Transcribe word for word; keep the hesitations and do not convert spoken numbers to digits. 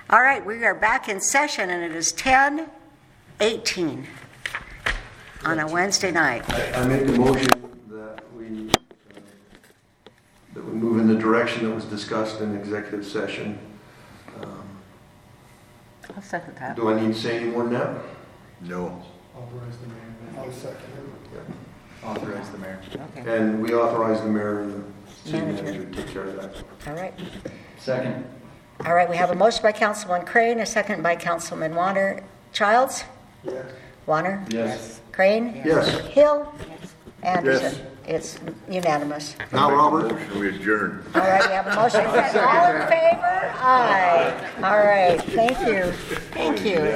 All right, we are back in session, and it is ten eighteen on a Wednesday night. I, I make a motion that we uh, that we move in the direction that was discussed in executive session. Um, I'll second that. do I need to say any more than that? No. Authorize the mayor. I'll second it. Authorize the mayor. Okay, And we authorize the mayor and the city Manager. manager to take care of that. all right. Second. All right, we have a motion by Councilman Crane, a second by Councilman Warner. Childs? Yes. Warner? Yes. Crane? Yes. Hill? Anderson? It's unanimous. Now, Robert. Motion we adjourn. All right, we have a motion. All in favor? Aye. All right, thank you. Thank you.